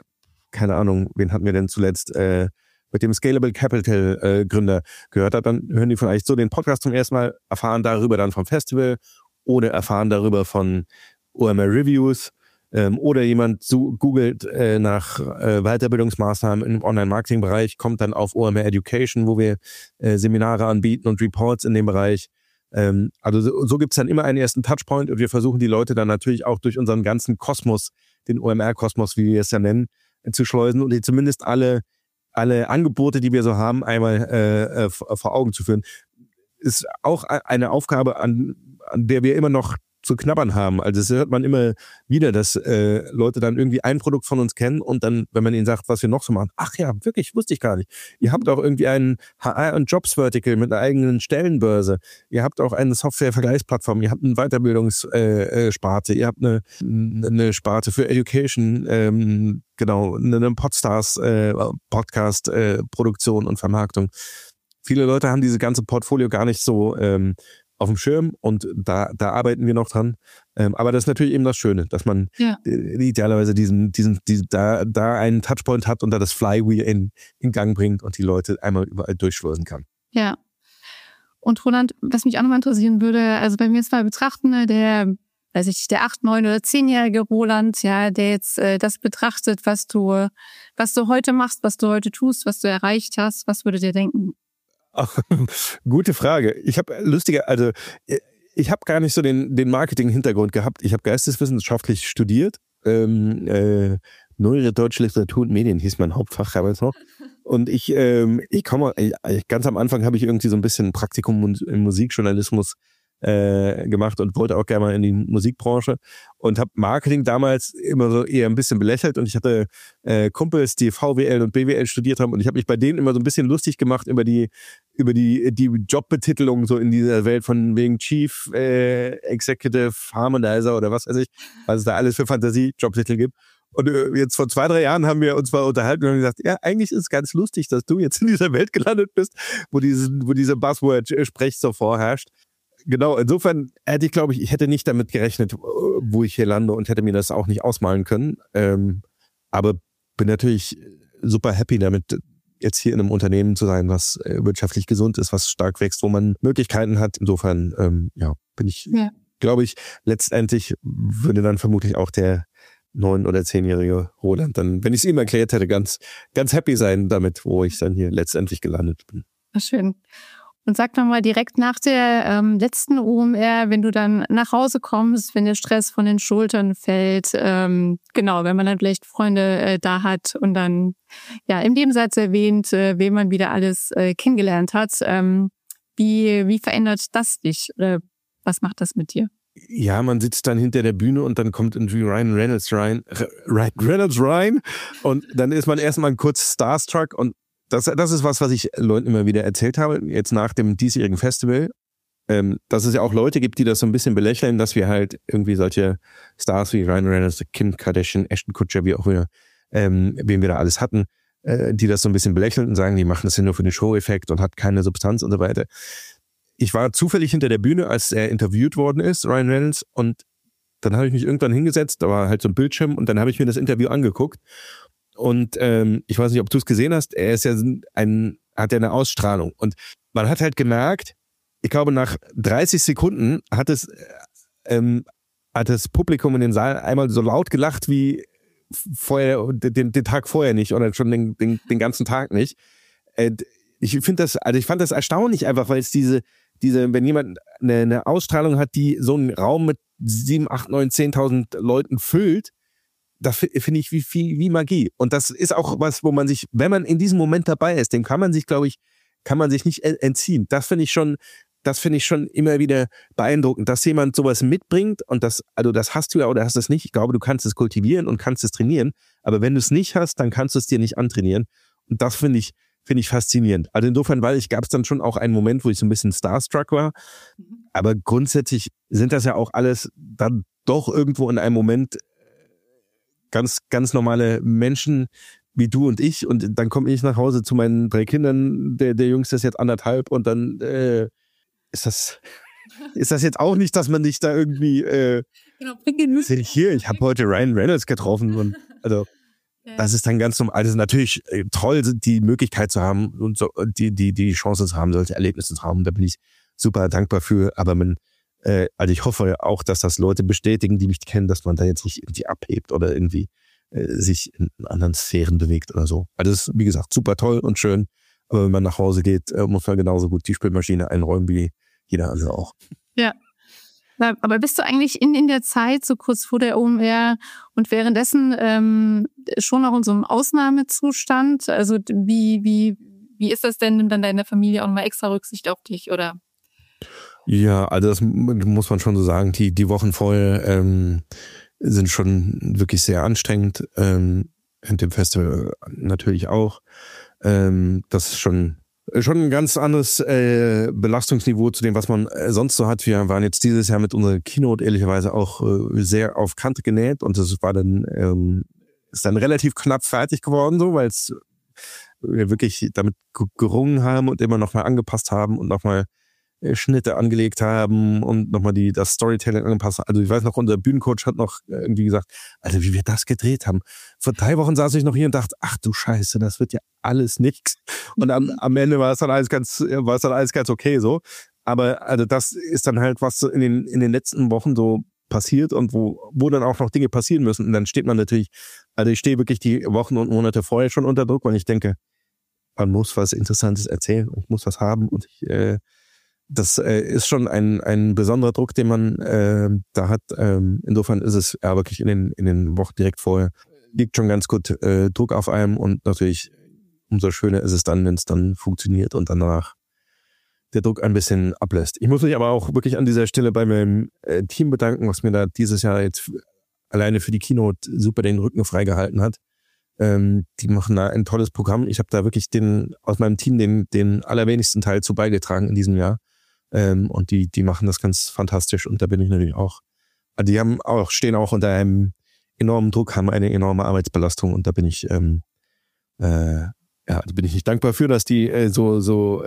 keine Ahnung, wen hatten wir denn zuletzt, äh, mit dem Scalable Capital äh, Gründer gehört hat, dann hören die vielleicht so den Podcast zum ersten Mal, erfahren darüber dann vom Festival oder erfahren darüber von O M R Reviews ähm, oder jemand so googelt äh, nach äh, Weiterbildungsmaßnahmen im Online-Marketing-Bereich, kommt dann auf O M R Education, wo wir äh, Seminare anbieten und Reports in dem Bereich. Ähm, also so, so gibt es dann immer einen ersten Touchpoint und wir versuchen die Leute dann natürlich auch durch unseren ganzen Kosmos, den O M R-Kosmos, wie wir es ja nennen, äh, zu schleusen und die zumindest alle alle Angebote, die wir so haben, einmal äh, vor Augen zu führen, ist auch eine Aufgabe, an, an der wir immer noch zu knabbern haben. Also das hört man immer wieder, dass äh, Leute dann irgendwie ein Produkt von uns kennen und dann, wenn man ihnen sagt, was wir noch so machen, ach ja, wirklich, wusste ich gar nicht. Ihr habt auch irgendwie einen H R- und Jobs-Vertical mit einer eigenen Stellenbörse. Ihr habt auch eine Software-Vergleichsplattform. Ihr habt eine Weiterbildungssparte. Äh, ihr habt eine, eine Sparte für Education, ähm, genau, eine Podstars, äh, Podcast-Produktion äh, und Vermarktung. Viele Leute haben dieses ganze Portfolio gar nicht so ähm, auf dem Schirm und da da arbeiten wir noch dran. Ähm, aber das ist natürlich eben das Schöne, dass man ja. äh, idealerweise diesen diesen, diesen da da einen Touchpoint hat und da das Flywheel in in Gang bringt und die Leute einmal überall durchschleusen kann. Ja. Und Roland, was mich auch noch mal interessieren würde, also bei mir jetzt mal betrachten, der weiß ich, der acht, neun oder zehnjährige Roland, ja, der jetzt äh, das betrachtet, was du was du heute machst, was du heute tust, was du erreicht hast, was würde der denken? Ach, gute Frage. Ich habe lustige, also ich habe gar nicht so den, den Marketing-Hintergrund gehabt. Ich habe geisteswissenschaftlich studiert. Ähm, äh, Neuere deutsche Literatur und Medien hieß mein Hauptfach damals noch. Und ich, ähm, ich komme, ich, ganz am Anfang habe ich irgendwie so ein bisschen ein Praktikum im Musikjournalismus äh, gemacht und wollte auch gerne mal in die Musikbranche und habe Marketing damals immer so eher ein bisschen belächelt und ich hatte äh, Kumpels, die V W L und B W L studiert haben und ich habe mich bei denen immer so ein bisschen lustig gemacht über die über die die Jobbetitelung so in dieser Welt von wegen Chief äh, Executive Harmonizer oder was weiß ich, was es da alles für Fantasie-Jobtitel gibt. Und jetzt vor zwei, drei Jahren haben wir uns mal unterhalten und haben gesagt, ja, eigentlich ist es ganz lustig, dass du jetzt in dieser Welt gelandet bist, wo dieses, wo diese Buzzword-Sprech so vorherrscht. Genau, insofern hätte ich, glaube ich, ich hätte nicht damit gerechnet, wo ich hier lande und hätte mir das auch nicht ausmalen können. Ähm, aber bin natürlich super happy damit, jetzt hier in einem Unternehmen zu sein, was wirtschaftlich gesund ist, was stark wächst, wo man Möglichkeiten hat. Insofern, ähm, ja, bin ich, ja. glaube ich, letztendlich würde dann vermutlich auch der neun- oder zehnjährige Roland dann, wenn ich es ihm erklärt hätte, ganz, ganz happy sein damit, wo ich dann hier letztendlich gelandet bin. Schön. Und sag doch mal direkt nach der ähm, letzten O M R, wenn du dann nach Hause kommst, wenn der Stress von den Schultern fällt, ähm, genau, wenn man dann vielleicht Freunde äh, da hat und dann ja im Nebensatz erwähnt, äh, wen man wieder alles äh, kennengelernt hat, ähm, wie wie verändert das dich? Oder was macht das mit dir? Ja, man sitzt dann hinter der Bühne und dann kommt irgendwie Ryan Reynolds rein, Ryan Reynolds rein und dann ist man erstmal kurz starstruck und Das, das ist was, was ich Leuten immer wieder erzählt habe, jetzt nach dem diesjährigen Festival, ähm, dass es ja auch Leute gibt, die das so ein bisschen belächeln, dass wir halt irgendwie solche Stars wie Ryan Reynolds, Kim Kardashian, Ashton Kutcher, wie auch immer, ähm, wen wir da alles hatten, äh, die das so ein bisschen belächeln und sagen, die machen das ja nur für den Show-Effekt und hat keine Substanz und so weiter. Ich war zufällig hinter der Bühne, als er interviewt worden ist, Ryan Reynolds, und dann habe ich mich irgendwann hingesetzt, da war halt so ein Bildschirm und dann habe ich mir das Interview angeguckt. Und ähm, ich weiß nicht, ob du es gesehen hast, er ist ja ein, hat ja eine Ausstrahlung. Und man hat halt gemerkt, ich glaube, nach dreißig Sekunden hat es, ähm, hat das Publikum in den Saal einmal so laut gelacht wie vorher, den, den Tag vorher nicht oder schon den, den, den ganzen Tag nicht. Äh, ich finde das, also ich fand das erstaunlich einfach, weil es diese, diese, wenn jemand eine, eine Ausstrahlung hat, die so einen Raum mit sieben, acht, neun, zehntausend Leuten füllt, das finde ich wie, wie, wie Magie. Und das ist auch was, wo man sich, wenn man in diesem Moment dabei ist, dem kann man sich, glaube ich, kann man sich nicht entziehen. Das finde ich schon, das finde ich schon immer wieder beeindruckend, dass jemand sowas mitbringt und das, also das hast du ja oder hast es nicht. Ich glaube, du kannst es kultivieren und kannst es trainieren, aber wenn du es nicht hast, dann kannst du es dir nicht antrainieren. Und das finde ich, finde ich faszinierend. Also insofern, weil ich gab es dann schon auch einen Moment, wo ich so ein bisschen starstruck war. Aber grundsätzlich sind das ja auch alles dann doch irgendwo in einem Moment ganz, ganz normale Menschen wie du und ich. Und dann komme ich nach Hause zu meinen drei Kindern. Der, der Jüngste ist jetzt anderthalb und dann äh, ist das, ist das jetzt auch nicht, dass man dich da irgendwie äh, genau, sehe ich hier, ich habe heute Ryan Reynolds getroffen und also das ist dann ganz normal. Also natürlich äh, toll, die Möglichkeit zu haben und so, die, die, die Chance zu haben, solche Erlebnisse zu haben. Da bin ich super dankbar für. Aber man, äh, also ich hoffe auch, dass das Leute bestätigen, die mich kennen, dass man da jetzt nicht irgendwie abhebt oder irgendwie äh, sich in anderen Sphären bewegt oder so. Also das ist, wie gesagt, super toll und schön. Aber wenn man nach Hause geht, äh, muss man genauso gut die Spülmaschine einräumen wie jeder andere auch. Ja. Aber bist du eigentlich in, in der Zeit, so kurz vor der O M R und währenddessen ähm, schon noch in so einem Ausnahmezustand? Also wie, wie, wie ist das denn? Nimmt dann deine Familie auch nochmal extra Rücksicht auf dich, oder? Ja, also das muss man schon so sagen. Die, die Wochen vorher ähm, sind schon wirklich sehr anstrengend. Ähm, in dem Festival natürlich auch. Ähm, das ist schon... Schon ein ganz anderes äh, Belastungsniveau zu dem, was man äh, sonst so hat. Wir waren jetzt dieses Jahr mit unserer Keynote ehrlicherweise auch äh, sehr auf Kante genäht und das war dann ähm, ist dann relativ knapp fertig geworden, so, weil es wir wirklich damit gerungen haben und immer nochmal angepasst haben und nochmal äh, Schnitte angelegt haben und nochmal die das Storytelling angepasst haben. Also ich weiß noch, unser Bühnencoach hat noch irgendwie gesagt, also wie wir das gedreht haben. Vor drei Wochen saß ich noch hier und dachte, ach du Scheiße, das wird ja alles nichts. Und am, am Ende war es dann alles ganz, war es dann alles ganz okay so. Aber also das ist dann halt, was in den in den letzten Wochen so passiert und wo wo dann auch noch Dinge passieren müssen. Und dann steht man natürlich, also ich stehe wirklich die Wochen und Monate vorher schon unter Druck, weil ich denke, man muss was Interessantes erzählen und muss was haben. Und ich, äh, das äh, ist schon ein ein besonderer Druck, den man äh, da hat. Ähm, insofern ist es ja wirklich in den in den Wochen direkt vorher liegt schon ganz gut äh, Druck auf einem und natürlich umso schöner ist es dann, wenn es dann funktioniert und danach der Druck ein bisschen ablässt. Ich muss mich aber auch wirklich an dieser Stelle bei meinem äh, Team bedanken, was mir da dieses Jahr jetzt alleine für die Keynote super den Rücken freigehalten hat. Ähm, die machen da ein tolles Programm. Ich habe da wirklich den aus meinem Team den den allerwenigsten Teil zu beigetragen in diesem Jahr. Ähm, und die die machen das ganz fantastisch und da bin ich natürlich auch. Also die haben auch stehen auch unter einem enormen Druck, haben eine enorme Arbeitsbelastung und da bin ich ähm, äh, ja, da bin ich nicht dankbar für, dass die äh, so so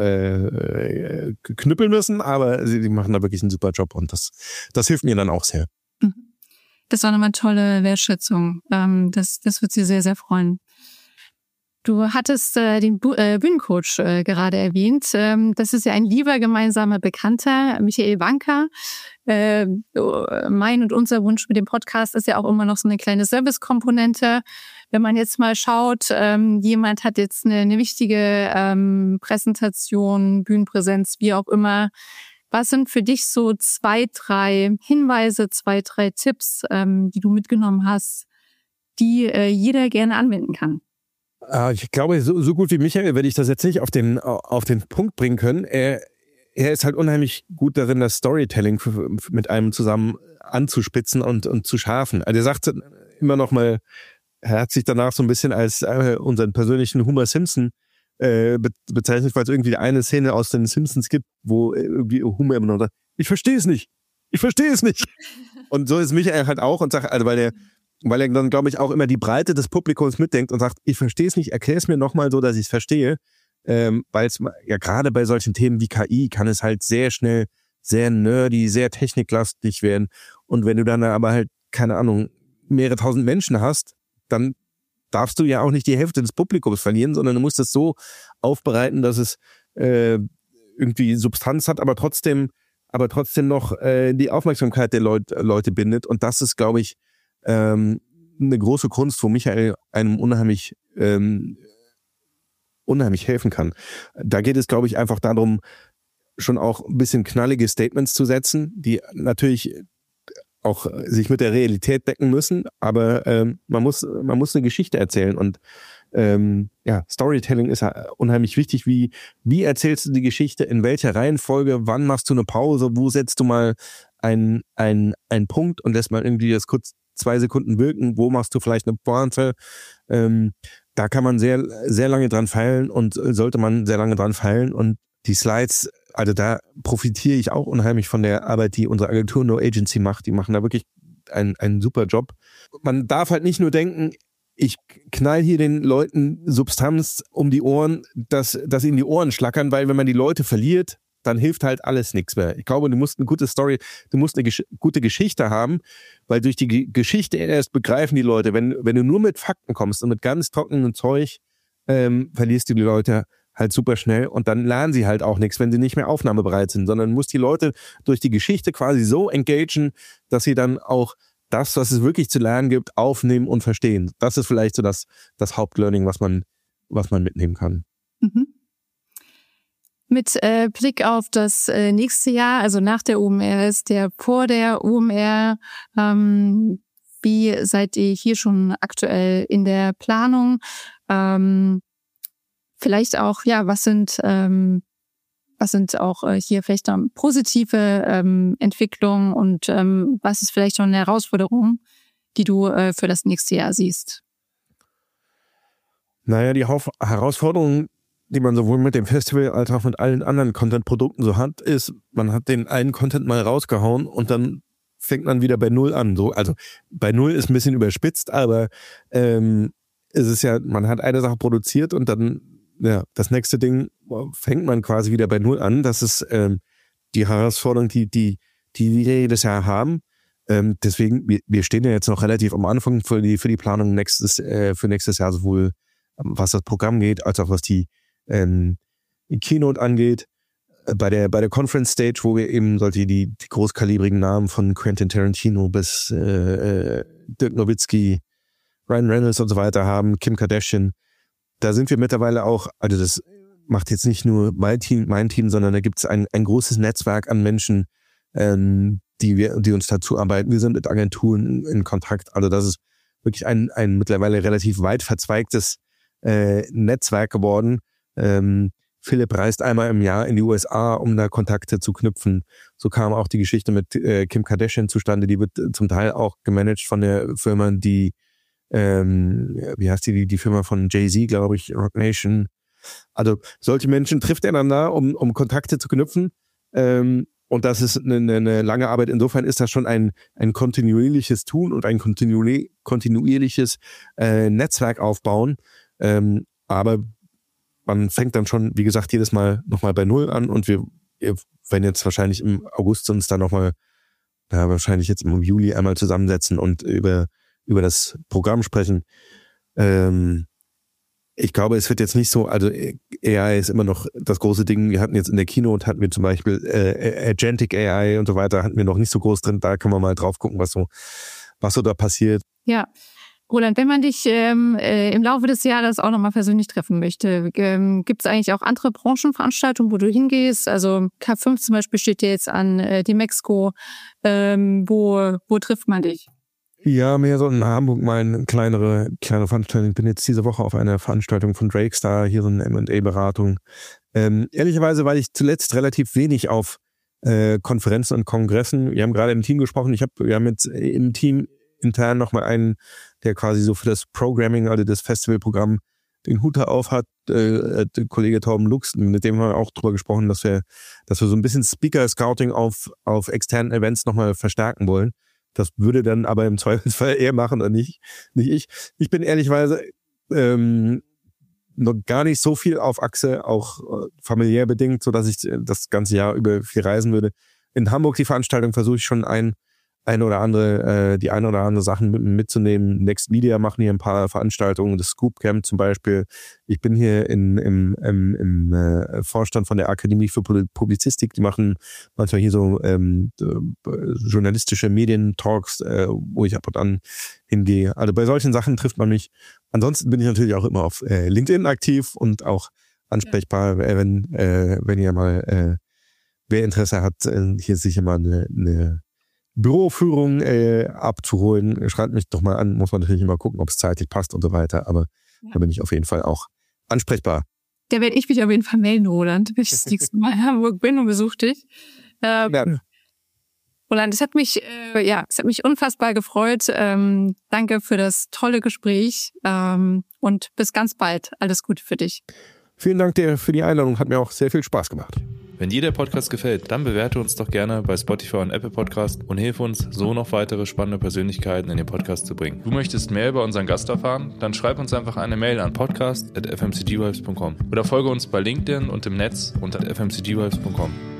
äh, knüppeln müssen, aber sie die machen da wirklich einen super Job und das das hilft mir dann auch sehr. Das war nochmal eine tolle Wertschätzung. Ähm, das das wird Sie sehr, sehr freuen. Du hattest äh, den Bu- äh, Bühnencoach äh, gerade erwähnt. Ähm, das ist ja ein lieber gemeinsamer Bekannter, Michael Wanka. Äh, mein und unser Wunsch mit dem Podcast ist ja auch immer noch so eine kleine Service-Komponente. Wenn man jetzt mal schaut, ähm, jemand hat jetzt eine, eine wichtige ähm, Präsentation, Bühnenpräsenz, wie auch immer. Was sind für dich so zwei, drei Hinweise, zwei, drei Tipps, ähm, die du mitgenommen hast, die äh, jeder gerne anwenden kann? Ich glaube, so, so gut wie Michael werde ich das jetzt nicht auf den, auf den Punkt bringen können. Er, er ist halt unheimlich gut darin, das Storytelling für, für mit einem zusammen anzuspitzen und, und zu schärfen. Also er sagt immer noch mal, er hat sich danach so ein bisschen als äh, unseren persönlichen Homer Simpson äh, be- bezeichnet, weil es irgendwie eine Szene aus den Simpsons gibt, wo irgendwie Homer immer noch sagt, ich verstehe es nicht, ich verstehe es nicht. Und so ist Michael halt auch und sagt, also weil er Weil er dann, glaube ich, auch immer die Breite des Publikums mitdenkt und sagt, ich verstehe es nicht, erklär es mir nochmal so, dass ich es verstehe. Ähm, weil es ja gerade bei solchen Themen wie K I kann es halt sehr schnell sehr nerdy, sehr techniklastig werden. Und wenn du dann aber halt, keine Ahnung, mehrere tausend Menschen hast, dann darfst du ja auch nicht die Hälfte des Publikums verlieren, sondern du musst es so aufbereiten, dass es äh, irgendwie Substanz hat, aber trotzdem, aber trotzdem noch äh, die Aufmerksamkeit der Leut, Leute bindet. Und das ist, glaube ich, ähm, eine große Kunst, wo Michael einem unheimlich ähm, unheimlich helfen kann. Da geht es, glaube ich, einfach darum, schon auch ein bisschen knallige Statements zu setzen, die natürlich auch sich mit der Realität decken müssen, aber ähm, man muss man muss eine Geschichte erzählen und ähm, ja, Storytelling ist unheimlich wichtig. Wie wie erzählst du die Geschichte, in welcher Reihenfolge, wann machst du eine Pause, wo setzt du mal einen ein, ein Punkt und lässt mal irgendwie das kurz zwei Sekunden wirken, wo machst du vielleicht eine Pointe, ähm, da kann man sehr sehr lange dran feilen und sollte man sehr lange dran feilen und die Slides, also da profitiere ich auch unheimlich von der Arbeit, die unsere Agentur No Agency macht. Die machen da wirklich einen, einen super Job. Man darf halt nicht nur denken, ich knall hier den Leuten Substanz um die Ohren, dass, dass ihnen die Ohren schlackern, weil wenn man die Leute verliert, dann hilft halt alles nichts mehr. Ich glaube, du musst eine gute Story, du musst eine gesch- gute Geschichte haben, weil durch die G- Geschichte erst begreifen die Leute, wenn, wenn du nur mit Fakten kommst und mit ganz trockenem Zeug, ähm, verlierst du die Leute halt super schnell und dann lernen sie halt auch nichts, wenn sie nicht mehr aufnahmebereit sind, sondern muss die Leute durch die Geschichte quasi so engagen, dass sie dann auch das, was es wirklich zu lernen gibt, aufnehmen und verstehen. Das ist vielleicht so das, das Hauptlearning, was man, was man mitnehmen kann. Mhm. Mit äh, Blick auf das äh, nächste Jahr, also nach der O M R, ist der vor der O M R, ähm, wie seid ihr hier schon aktuell in der Planung? Ähm, Vielleicht auch, ja, was sind ähm, was sind auch äh, hier vielleicht noch positive ähm, Entwicklungen und ähm, was ist vielleicht schon eine Herausforderung, die du äh, für das nächste Jahr siehst? Naja, die Hauf- Herausforderung, die man sowohl mit dem Festival als auch mit allen anderen Content-Produkten so hat, ist, man hat den einen Content mal rausgehauen und dann fängt man wieder bei Null an. So, also bei Null ist ein bisschen überspitzt, aber ähm, es ist ja, man hat eine Sache produziert und dann ja, das nächste Ding fängt man quasi wieder bei Null an. Das ist ähm, die Herausforderung, die, die, die wir jedes Jahr haben. Ähm, deswegen, wir, wir stehen ja jetzt noch relativ am Anfang für die, für die Planung nächstes, äh, für nächstes Jahr, sowohl was das Programm geht, als auch was die, ähm, die Keynote angeht. Äh, bei der, bei der Conference Stage, wo wir eben solche die, die großkalibrigen Namen von Quentin Tarantino bis äh, äh, Dirk Nowitzki, Ryan Reynolds und so weiter haben, Kim Kardashian. Da sind wir mittlerweile auch, also das macht jetzt nicht nur mein Team, mein Team, sondern da gibt es ein, ein großes Netzwerk an Menschen, ähm, die wir, die uns dazu arbeiten. Wir sind mit Agenturen in Kontakt. Also das ist wirklich ein, ein mittlerweile relativ weit verzweigtes äh, Netzwerk geworden. Ähm, Philipp reist einmal im Jahr in die U S A, um da Kontakte zu knüpfen. So kam auch die Geschichte mit äh, Kim Kardashian zustande. Die wird zum Teil auch gemanagt von der Firma, die Ähm, wie heißt die, die Firma von Jay-Z, glaube ich, Roc Nation. Also solche Menschen trifft er dann da, um, um Kontakte zu knüpfen. Ähm, und das ist eine, eine lange Arbeit. Insofern ist das schon ein, ein kontinuierliches Tun und ein kontinuier- kontinuierliches äh, Netzwerk aufbauen. Ähm, aber man fängt dann schon, wie gesagt, jedes Mal nochmal bei Null an und wir, wir werden jetzt wahrscheinlich im August uns dann nochmal, ja, wahrscheinlich jetzt im Juli einmal zusammensetzen und über über das Programm sprechen. Ähm, ich glaube, es wird jetzt nicht so, also A I ist immer noch das große Ding. Wir hatten jetzt in der Keynote, hatten wir zum Beispiel äh, Agentic A I und so weiter, hatten wir noch nicht so groß drin. Da können wir mal drauf gucken, was so, was so da passiert. Ja. Roland, wenn man dich ähm, äh, im Laufe des Jahres auch nochmal persönlich treffen möchte, ähm, gibt es eigentlich auch andere Branchenveranstaltungen, wo du hingehst? Also K fünf zum Beispiel steht dir jetzt an, äh, die Mexiko. Ähm, wo, wo trifft man dich? Ja, mehr so in Hamburg mal eine kleinere, kleinere Veranstaltung. Ich bin jetzt diese Woche auf einer Veranstaltung von Drakestar, hier so eine M und A-Beratung. Ähm, ehrlicherweise war ich zuletzt relativ wenig auf äh, Konferenzen und Kongressen. Wir haben gerade im Team gesprochen. Ich habe, wir haben jetzt im Team intern nochmal einen, der quasi so für das Programming, also das Festivalprogramm, den Hut auf hat, äh, der Kollege Torben Lux, mit dem haben wir auch drüber gesprochen, dass wir, dass wir so ein bisschen Speaker-Scouting auf, auf externen Events nochmal verstärken wollen. Das würde dann aber im Zweifelsfall er machen und nicht, nicht ich. Ich bin ehrlichweise ähm, noch gar nicht so viel auf Achse, auch äh, familiär bedingt, so dass ich das ganze Jahr über viel reisen würde. in Hamburg die Veranstaltung versuche ich schon ein, ein oder andere, äh, die ein oder andere Sachen mit, mitzunehmen. Next Media machen hier ein paar Veranstaltungen, das Scoop Camp zum Beispiel. Ich bin hier in, im, im, im äh, Vorstand von der Akademie für Publizistik. Die machen manchmal hier so ähm, äh, journalistische Medientalks, äh, wo ich ab und an hingehe. Also bei solchen Sachen trifft man mich. Ansonsten bin ich natürlich auch immer auf äh, LinkedIn aktiv und auch ansprechbar, ja. wenn, äh, wenn ihr mal, äh, wer Interesse hat, äh, hier sicher mal eine, eine Büroführung äh, abzuholen, schreibt mich doch mal an, muss man natürlich immer gucken, ob es zeitlich passt und so weiter, aber ja. da bin ich auf jeden Fall auch ansprechbar. Da werde ich mich auf jeden Fall melden, Roland, wenn ich das nächste Mal in Hamburg bin und besuche dich. Ähm, ja. Roland, es hat mich, äh, ja, es hat mich unfassbar gefreut. Ähm, danke für das tolle Gespräch ähm, und bis ganz bald. Alles Gute für dich. Vielen Dank dir für die Einladung, hat mir auch sehr viel Spaß gemacht. Wenn dir der Podcast gefällt, dann bewerte uns doch gerne bei Spotify und Apple Podcast und hilf uns, so noch weitere spannende Persönlichkeiten in den Podcast zu bringen. Du möchtest mehr über unseren Gast erfahren? Dann schreib uns einfach eine Mail an podcast at f m c g vibes punkt com oder folge uns bei LinkedIn und im Netz unter f m c g vibes punkt com.